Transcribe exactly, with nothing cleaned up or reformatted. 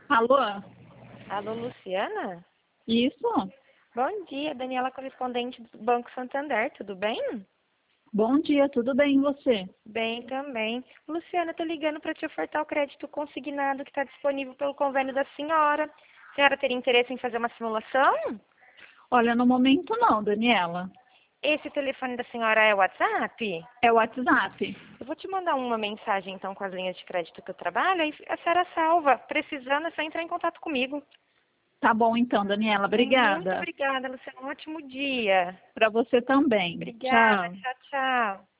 Alô? Alô, Luciana? Isso? Bom dia, Daniela, correspondente do Banco Santander, tudo bem? Bom dia, tudo bem e você? Bem também. Luciana, tô ligando para te ofertar o crédito consignado que está disponível pelo convênio da senhora. A senhora teria interesse em fazer uma simulação? Olha, no momento não, Daniela. Esse telefone da senhora é o WhatsApp? É o WhatsApp. Eu vou te mandar uma mensagem então com as linhas de crédito que eu trabalho e a senhora salva. Precisando é só entrar em contato comigo. Tá bom então, Daniela. Muito Obrigada. obrigada, Luciana. Um ótimo dia. Para você também. Obrigada. Tchau. Tchau, tchau.